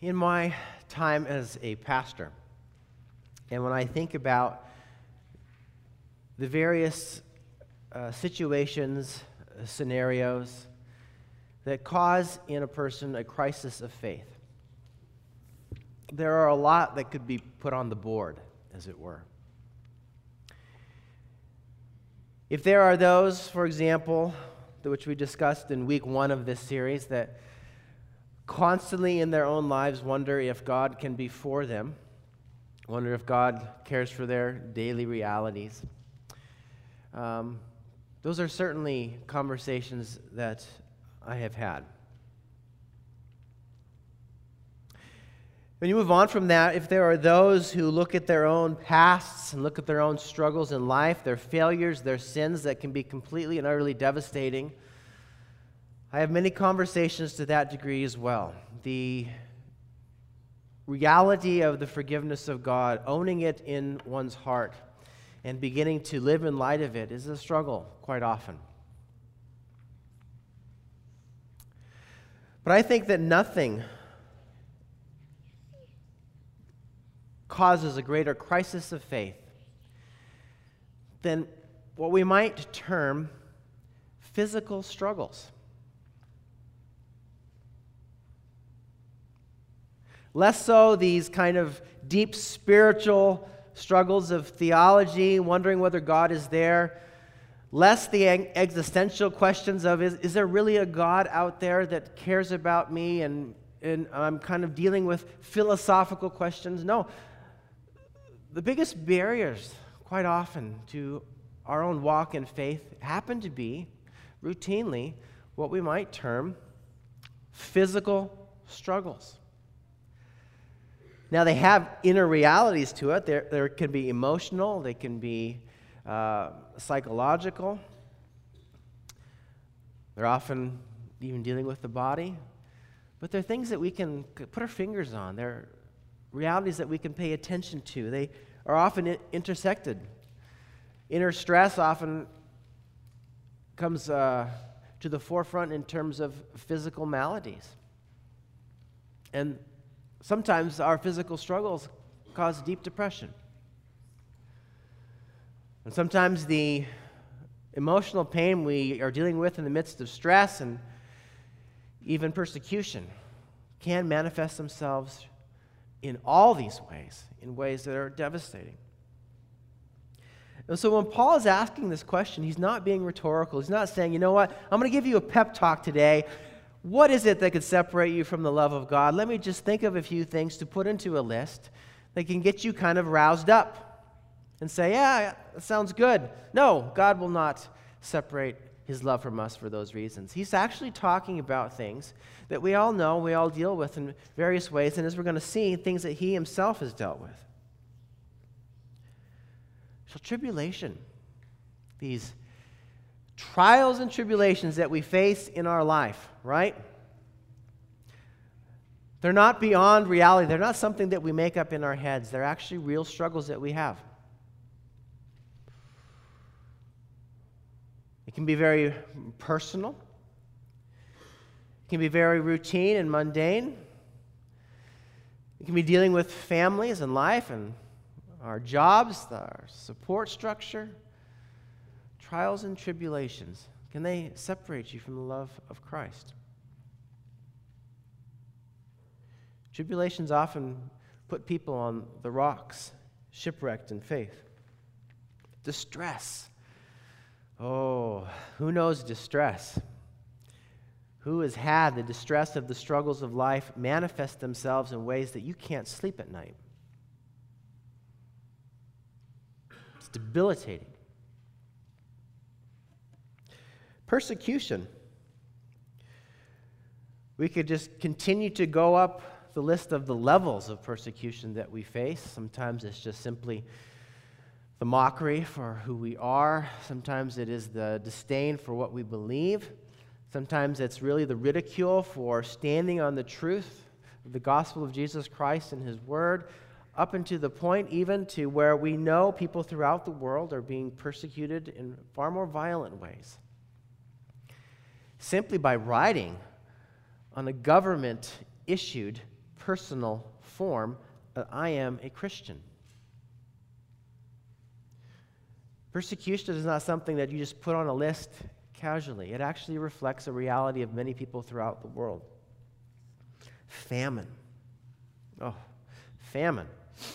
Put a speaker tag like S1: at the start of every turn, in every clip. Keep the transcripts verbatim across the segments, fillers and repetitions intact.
S1: in my time as a pastor, and when I think about the various uh, situations, uh, scenarios that cause in a person a crisis of faith, there are a lot that could be put on the board, as it were. If there are those, for example, which we discussed in week one of this series, that constantly in their own lives wonder if God can be for them, wonder if God cares for their daily realities. Um, those are certainly conversations that I have had. When you move on from that, if there are those who look at their own pasts and look at their own struggles in life, their failures, their sins that can be completely and utterly devastating, I have many conversations to that degree as well. The reality of the forgiveness of God, owning it in one's heart, and beginning to live in light of it is a struggle quite often. But I think that nothing causes a greater crisis of faith than what we might term physical struggles. Less so these kind of deep spiritual struggles of theology, wondering whether God is there. Less the existential questions of, is, is there really a God out there that cares about me? And, and I'm kind of dealing with philosophical questions. No. The biggest barriers, quite often, to our own walk in faith happen to be, routinely, what we might term physical struggles. Now, they have inner realities to it. There, there can be emotional, they can be uh, psychological. They're often even dealing with the body. But they're things that we can put our fingers on. They're realities that we can pay attention to. They are often intersected. Inner stress often comes uh, to the forefront in terms of physical maladies. And sometimes our physical struggles cause deep depression. And sometimes the emotional pain we are dealing with in the midst of stress and even persecution can manifest themselves in all these ways, in ways that are devastating. And so when Paul is asking this question, he's not being rhetorical. He's not saying, you know what, I'm going to give you a pep talk today. What is it that could separate you from the love of God? Let me just think of a few things to put into a list that can get you kind of roused up and say, yeah, that sounds good. No, God will not separate his love from us for those reasons. He's actually talking about things that we all know, we all deal with in various ways, and as we're going to see, things that he himself has dealt with. So tribulation, these trials and tribulations that we face in our life, right? They're not beyond reality. They're not something that we make up in our heads. They're actually real struggles that we have. It can be very personal. It can be very routine and mundane. It can be dealing with families and life and our jobs, our support structure. Trials and tribulations, can they separate you from the love of Christ? Tribulations often put people on the rocks, shipwrecked in faith. Distress. Oh, who knows distress? Who has had the distress of the struggles of life manifest themselves in ways that you can't sleep at night? It's debilitating. Persecution. We could just continue to go up the list of the levels of persecution that we face. Sometimes it's just simply the mockery for who we are. Sometimes it is the disdain for what we believe. Sometimes it's really the ridicule for standing on the truth of the gospel of Jesus Christ and his word, up into the point even to where we know people throughout the world are being persecuted in far more violent ways, simply by writing on a government-issued personal form that I am a Christian. Persecution is not something that you just put on a list casually. It actually reflects a reality of many people throughout the world. Famine. Oh, famine.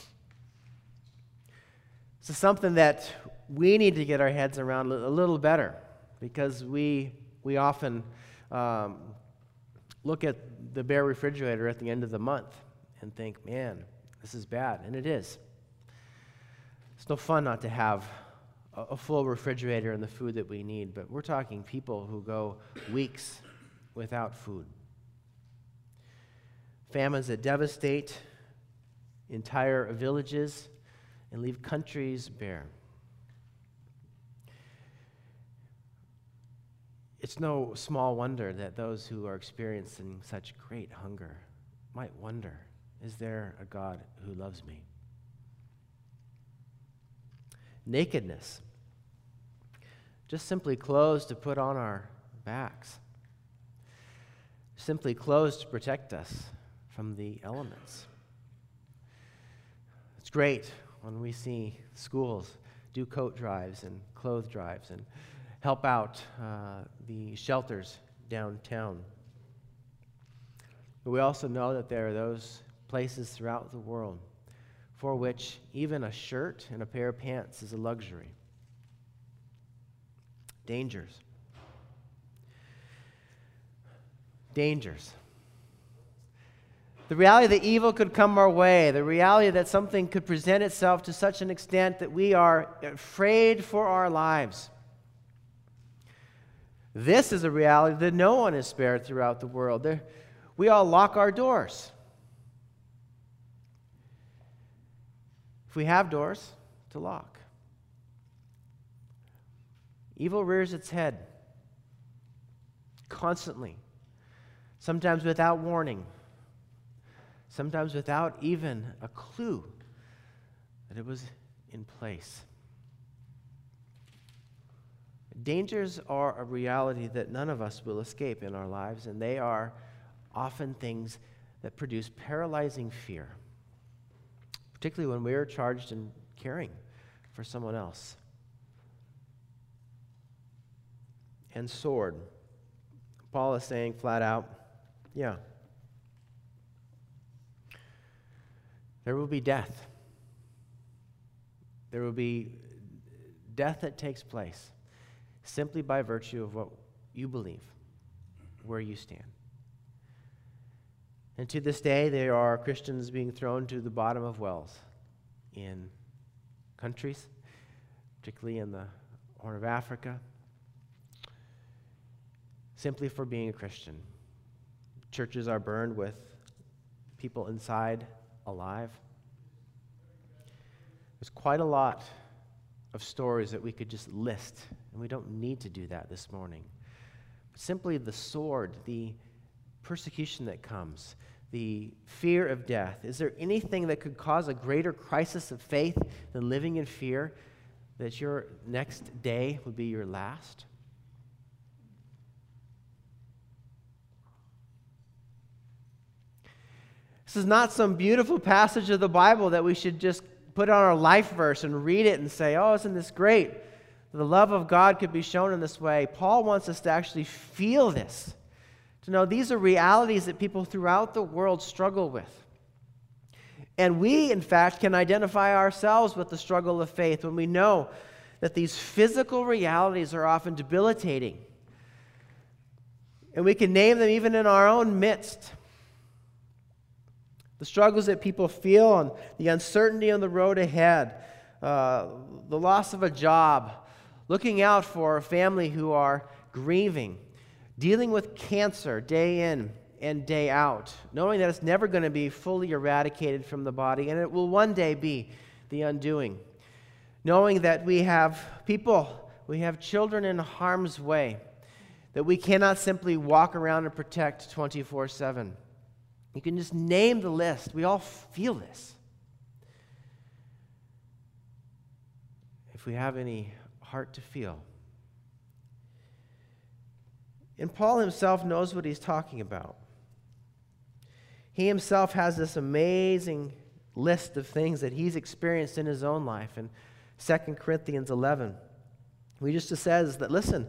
S1: This is something that we need to get our heads around a little better, because we we often um, look at the bare refrigerator at the end of the month and think, man, this is bad. And it is. It's no fun not to have a, a full refrigerator and the food that we need, but we're talking people who go weeks without food. Famines that devastate entire villages and leave countries bare. It's no small wonder that those who are experiencing such great hunger might wonder, is there a God who loves me? Nakedness. Just simply clothes to put on our backs. Simply clothes to protect us from the elements. It's great when we see schools do coat drives and clothes drives and help out uh, the shelters downtown. But we also know that there are those places throughout the world for which even a shirt and a pair of pants is a luxury. Dangers. Dangers. The reality that evil could come our way, the reality that something could present itself to such an extent that we are afraid for our lives. This is a reality that no one is spared throughout the world. There, we all lock our doors. If we have doors, to lock. Evil rears its head constantly, sometimes without warning, sometimes without even a clue that it was in place. Dangers are a reality that none of us will escape in our lives, and they are often things that produce paralyzing fear, particularly when we are charged in caring for someone else. And sword. Paul is saying flat out, yeah, there will be death. There will be death that takes place simply by virtue of what you believe, where you stand. And to this day, there are Christians being thrown to the bottom of wells in countries, particularly in the Horn of Africa, simply for being a Christian. Churches are burned with people inside alive. There's quite a lot of stories that we could just list, and we don't need to do that this morning. But simply the sword, the persecution that comes, the fear of death. Is there anything that could cause a greater crisis of faith than living in fear that your next day would be your last? This is not some beautiful passage of the Bible that we should just put on our life verse and read it and say, oh, isn't this great? The love of God could be shown in this way. Paul wants us to actually feel this, to know these are realities that people throughout the world struggle with. And we, in fact, can identify ourselves with the struggle of faith when we know that these physical realities are often debilitating. And we can name them even in our own midst. The struggles that people feel and the uncertainty on the road ahead, uh, the loss of a job, looking out for a family who are grieving, dealing with cancer day in and day out, knowing that it's never going to be fully eradicated from the body and it will one day be the undoing. Knowing that we have people, we have children in harm's way, that we cannot simply walk around and protect twenty-four seven. You can just name the list. We all feel this. If we have any heart to feel. And Paul himself knows what he's talking about. He himself has this amazing list of things that he's experienced in his own life. In Second Corinthians eleven, he just says that, listen,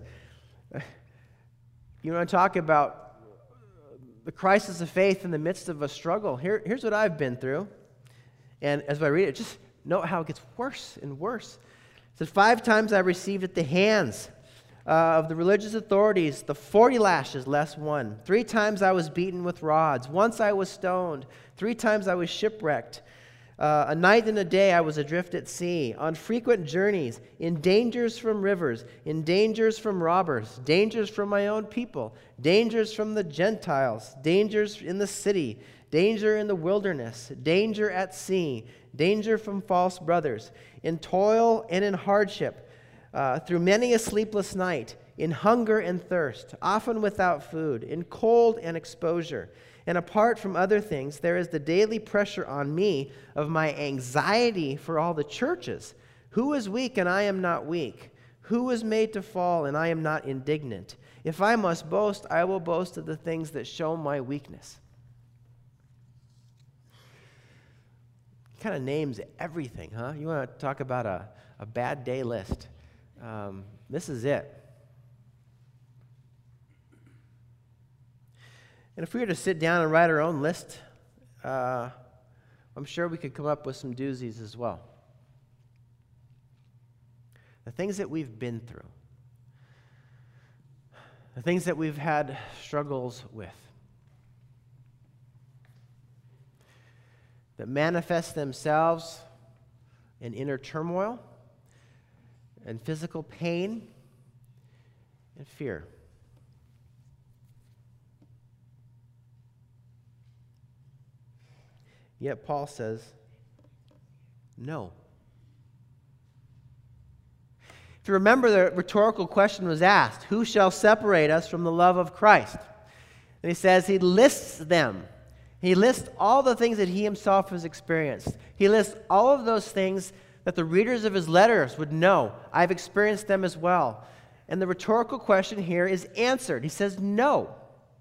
S1: you want to talk about the crisis of faith in the midst of a struggle. Here, here's what I've been through. And as I read it, just note how it gets worse and worse. It says, five times I received at the hands uh, of the religious authorities the forty lashes less one. Three times I was beaten with rods. Once I was stoned. Three times I was shipwrecked. Uh, a night and a day I was adrift at sea, on frequent journeys, in dangers from rivers, in dangers from robbers, dangers from my own people, dangers from the Gentiles, dangers in the city, danger in the wilderness, danger at sea, danger from false brothers, in toil and in hardship, uh, through many a sleepless night, in hunger and thirst, often without food, in cold and exposure. And apart from other things, there is the daily pressure on me of my anxiety for all the churches. Who is weak and I am not weak? Who is made to fall and I am not indignant? If I must boast, I will boast of the things that show my weakness. Kind of names everything, huh? You want to talk about a, a bad day list. Um, this is it. And if we were to sit down and write our own list, uh, I'm sure we could come up with some doozies as well. The things that we've been through, the things that we've had struggles with, that manifest themselves in inner turmoil and physical pain and fear. Yet Paul says, no. If you remember, the rhetorical question was asked, who shall separate us from the love of Christ? And he says he lists them. He lists all the things that he himself has experienced. He lists all of those things that the readers of his letters would know. I've experienced them as well. And the rhetorical question here is answered. He says, no.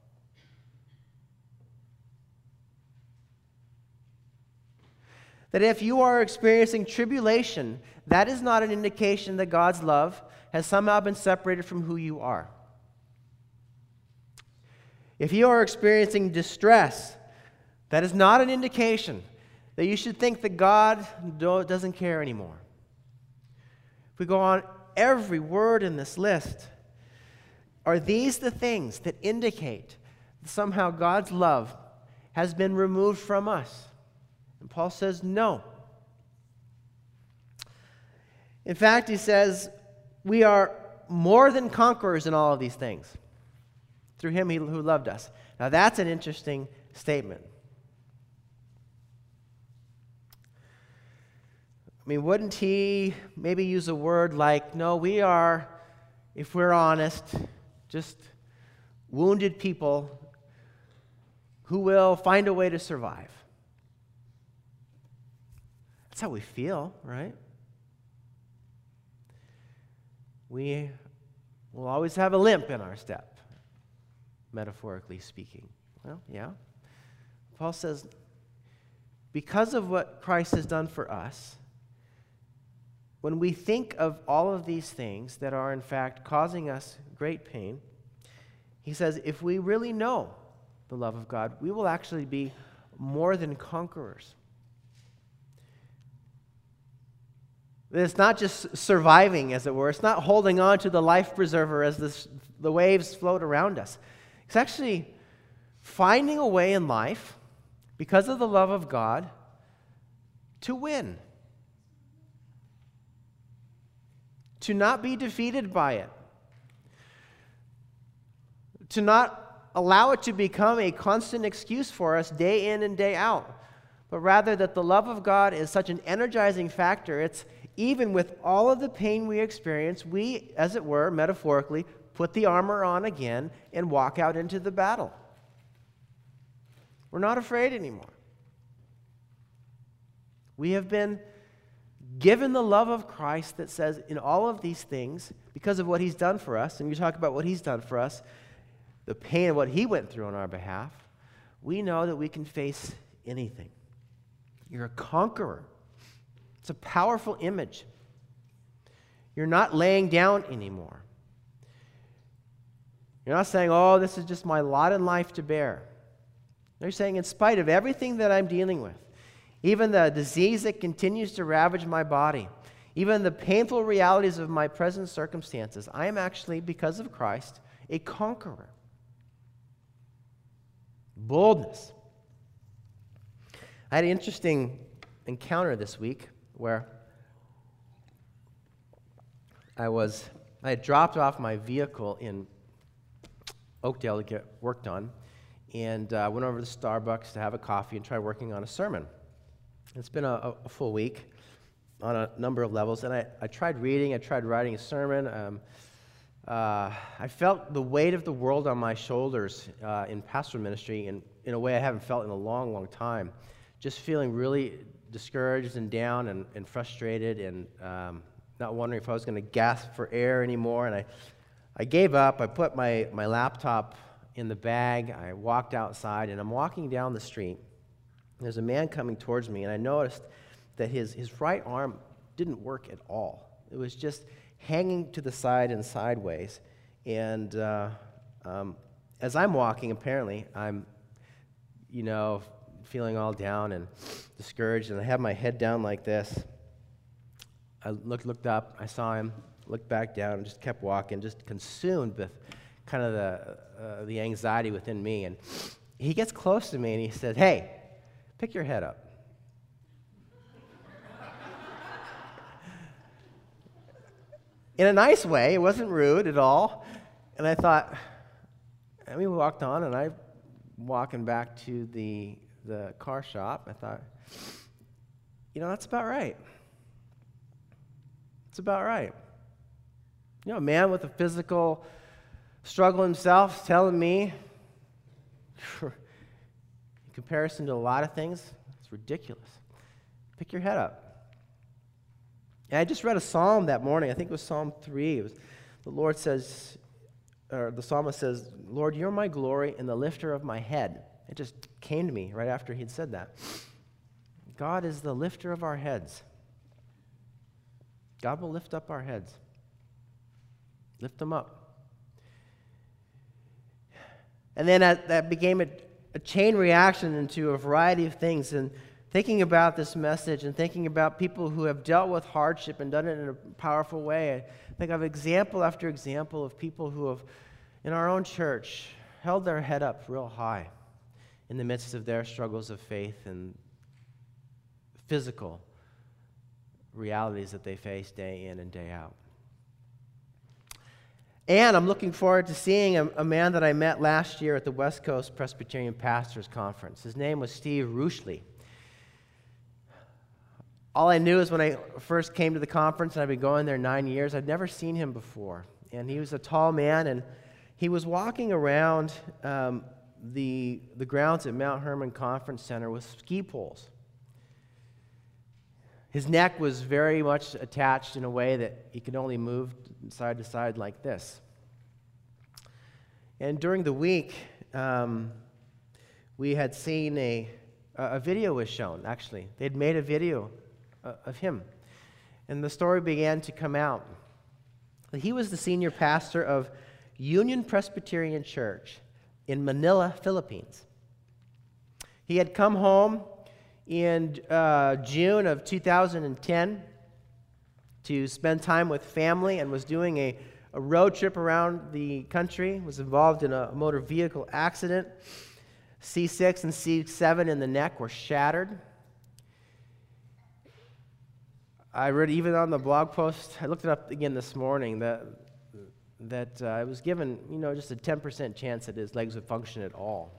S1: That if you are experiencing tribulation, that is not an indication that God's love has somehow been separated from who you are. If you are experiencing distress, that is not an indication that you should think that God doesn't care anymore. If we go on, every word in this list, are these the things that indicate that somehow God's love has been removed from us? And Paul says, no. In fact, he says, we are more than conquerors in all of these things through him who loved us. Now, that's an interesting statement. I mean, wouldn't he maybe use a word like, no, we are, if we're honest, just wounded people who will find a way to survive? That's how we feel, right? We will always have a limp in our step, metaphorically speaking. Well, yeah. Paul says, because of what Christ has done for us, when we think of all of these things that are in fact causing us great pain, he says, if we really know the love of God, we will actually be more than conquerors. It's not just surviving, as it were. It's not holding on to the life preserver as this, the waves float around us. It's actually finding a way in life, because of the love of God, to win. To not be defeated by it. To not allow it to become a constant excuse for us day in and day out. But rather that the love of God is such an energizing factor. It's even with all of the pain we experience, we, as it were, metaphorically, put the armor on again and walk out into the battle. We're not afraid anymore. We have been given the love of Christ that says in all of these things, because of what he's done for us, and you talk about what he's done for us, the pain of what he went through on our behalf, we know that we can face anything. You're a conqueror. It's a powerful image. You're not laying down anymore. You're not saying, oh, this is just my lot in life to bear. They're saying, in spite of everything that I'm dealing with, even the disease that continues to ravage my body, even the painful realities of my present circumstances, I am actually, because of Christ, a conqueror. Boldness. I had an interesting encounter this week where I was, I had dropped off my vehicle in Oakdale to get worked on, and I uh, went over to Starbucks to have a coffee and try working on a sermon. It's been a, a full week on a number of levels, and I, I tried reading, I tried writing a sermon. Um, uh, I felt the weight of the world on my shoulders uh, in pastoral ministry in, in a way I haven't felt in a long, long time. Just feeling really discouraged and down and, and frustrated and um, not wondering if I was going to gasp for air anymore. And I, I gave up. I put my, my laptop in the bag. I walked outside, and I'm walking down the street. There's a man coming towards me, and I noticed that his, his right arm didn't work at all. It was just hanging to the side and sideways. And uh, um, as I'm walking, apparently, I'm, you know, feeling all down and discouraged, and I have my head down like this. I looked, looked up, I saw him, looked back down, and just kept walking, just consumed with kind of the, uh, the anxiety within me. And he gets close to me, and he said, "Hey, pick your head up." In a nice way, it wasn't rude at all. And I thought, and we walked on, and I walking back to the the car shop. I thought, you know, that's about right. It's about right. You know, a man with a physical struggle himself telling me, in comparison to a lot of things, it's ridiculous. Pick your head up. And I just read a psalm that morning. I think it was Psalm three. It was, the Lord says, or the psalmist says, "Lord, you're my glory and the lifter of my head." It just came to me right after he'd said that. God is the lifter of our heads. God will lift up our heads. Lift them up. And then that, that became a, a chain reaction into a variety of things. And thinking about this message and thinking about people who have dealt with hardship and done it in a powerful way, I think of example after example of people who have, in our own church, held their head up real high in the midst of their struggles of faith and physical realities that they face day in and day out. And I'm looking forward to seeing a, a man that I met last year at the West Coast Presbyterian Pastors Conference. His name was Steve Rushley. All I knew is when I first came to the conference, and I've been going there nine years, I'd never seen him before. And he was a tall man, and he was walking around um, the, the grounds at Mount Hermon Conference Center with ski poles. His neck was very much attached in a way that he could only move side to side like this. And during the week, um, we had seen a, a video was shown, actually. They'd made a video uh, of him. And the story began to come out. He was the senior pastor of Union Presbyterian Church in Manila, Philippines. He had come home in uh, June of two thousand ten to spend time with family and was doing a, a road trip around the country, was involved in a motor vehicle accident. C six and C seven in the neck were shattered. I read even on the blog post, I looked it up again this morning, that that uh, it was given, you know, just a ten percent chance that his legs would function at all.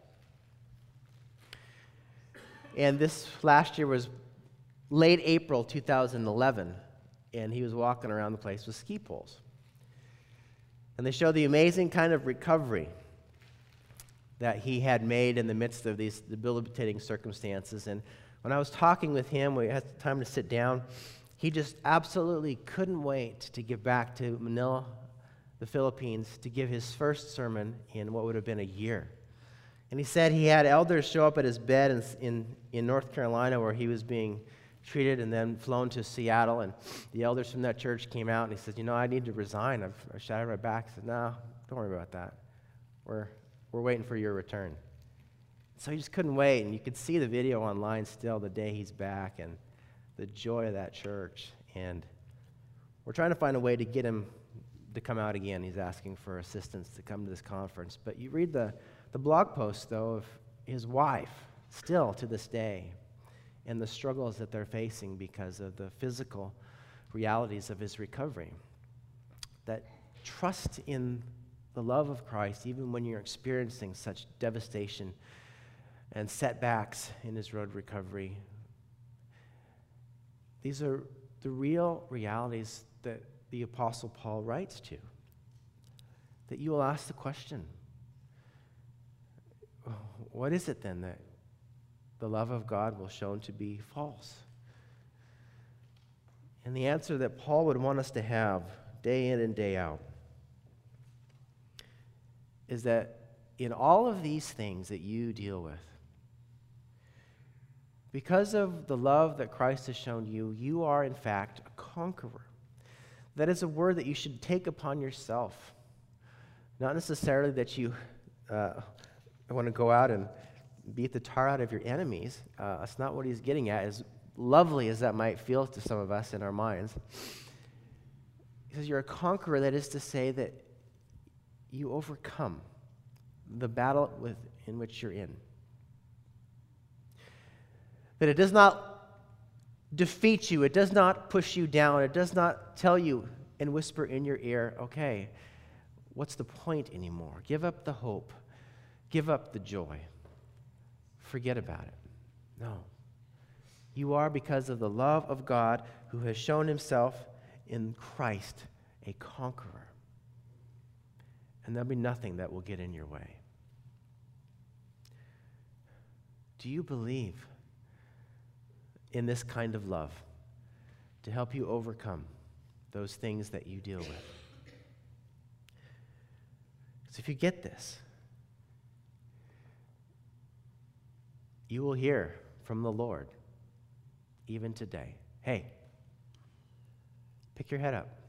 S1: And this last year was late April two thousand eleven, and he was walking around the place with ski poles. And they show the amazing kind of recovery that he had made in the midst of these debilitating circumstances. And when I was talking with him, we had time to sit down, he just absolutely couldn't wait to get back to Manila, the Philippines, to give his first sermon in what would have been a year. And he said he had elders show up at his bed in, in, in North Carolina where he was being treated, and then flown to Seattle. And the elders from that church came out, and he said, you know, I need to resign. I've, I shattered my back. He said, no, don't worry about that. We're, we're waiting for your return. So he just couldn't wait, and you could see the video online still the day he's back, and the joy of that church. And we're trying to find a way to get him to come out again. He's asking for assistance to come to this conference. But you read the, the blog post, though, of his wife, still to this day, and the struggles that they're facing because of the physical realities of his recovery. That trust in the love of Christ, even when you're experiencing such devastation and setbacks in his road recovery. These are the real realities that the Apostle Paul writes to. That you will ask the question, what is it then that the love of God will shown to be false? And the answer that Paul would want us to have day in and day out is that in all of these things that you deal with, because of the love that Christ has shown you, you are in fact a conqueror. That is a word that you should take upon yourself. Not necessarily that you uh, want to go out and beat the tar out of your enemies. Uh, that's not what he's getting at, as lovely as that might feel to some of us in our minds. He says you're a conqueror, that is to say that you overcome the battle with, in which you're in. That it does not defeat you, it does not push you down, it does not tell you and whisper in your ear, okay, what's the point anymore? Give up the hope, give up the joy, forget about it. No. You are, because of the love of God who has shown himself in Christ, a conqueror. And there'll be nothing that will get in your way. Do you believe in this kind of love to help you overcome those things that you deal with? Because if you get this, you will hear from the Lord even today. Hey, pick your head up.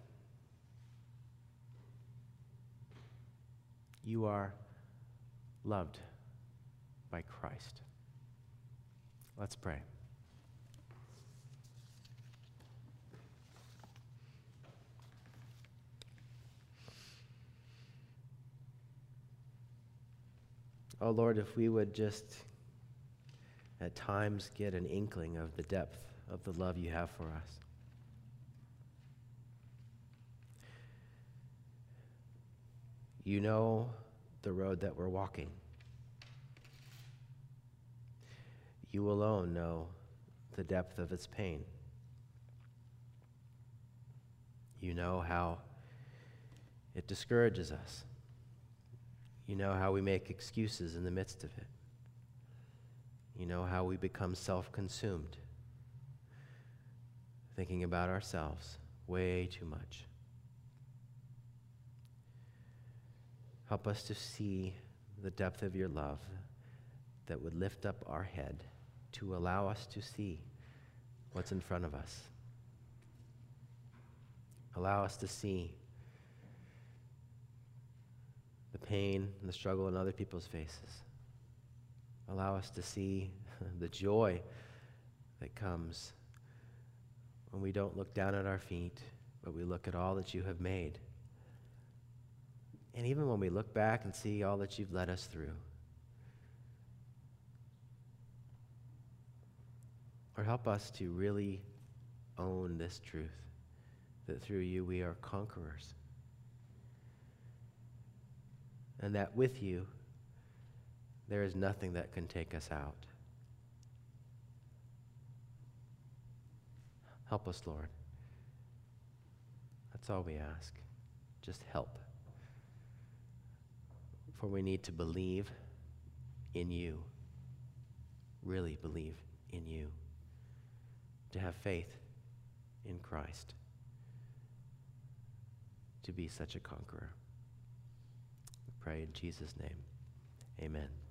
S1: You are loved by Christ. Let's pray. Oh Lord, if we would just at times get an inkling of the depth of the love you have for us. You know the road that we're walking. You alone know the depth of its pain. You know how it discourages us. You know how we make excuses in the midst of it. You know how we become self-consumed, thinking about ourselves way too much. Help us to see the depth of your love that would lift up our head to allow us to see what's in front of us. Allow us to see the pain and the struggle in other people's faces. Allow us to see the joy that comes when we don't look down at our feet, but we look at all that you have made. And even when we look back and see all that you've led us through. Or help us to really own this truth, that through you we are conquerors. And that with you, there is nothing that can take us out. Help us, Lord. That's all we ask. Just help. For we need to believe in you, really believe in you, to have faith in Christ, to be such a conqueror. We pray in Jesus' name. Amen.